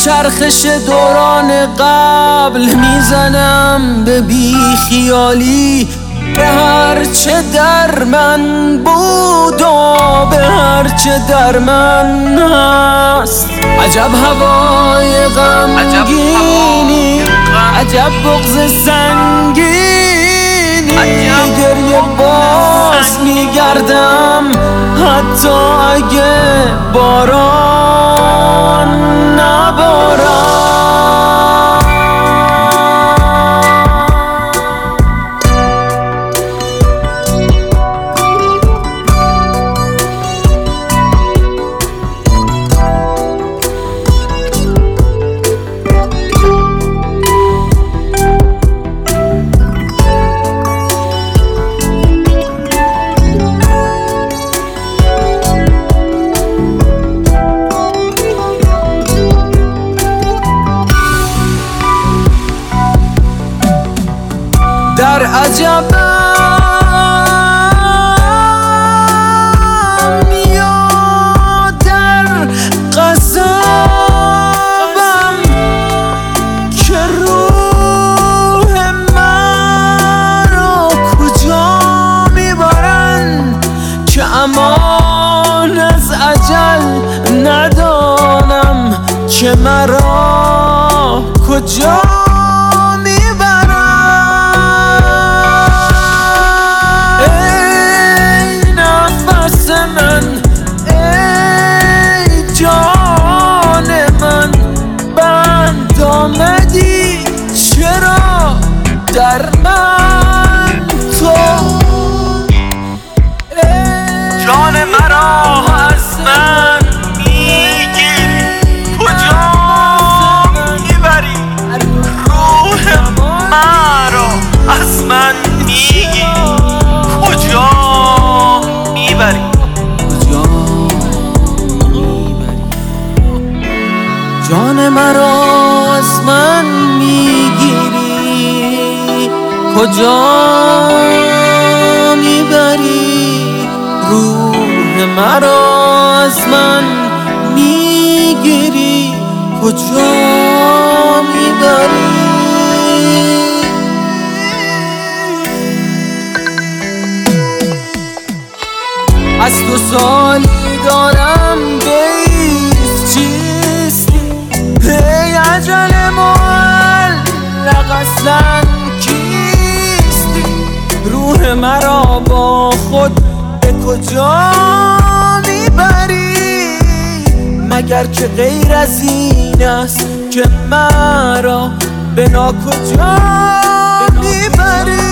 چرخش دوران قبل میزنم به بی خیالی، به هرچه در من بود و به هرچه در من هست. عجب هوای غمگینی، عجب بغض سنگینی، گریه باز میگردم حتی اگه باران نبارد. در عجبم یا در قصبم که روح من رو کجا میبرن، که امان از اجل ندانم که مرا کجا در من تو جان مرا از من میگیری، کجا میبری؟ روح مرا از من میگیری، کجا میبری؟ جان مرا از من میگیری، کجا میبری؟ روح مرا از من میگیری، کجا میبری؟ از 2 سالی دارم بیست چیستی، ای عجل معلق اصلا روح مرا با خود به کجا میبری؟ مگر که غیر از این است که مرا به ناکجا میبری؟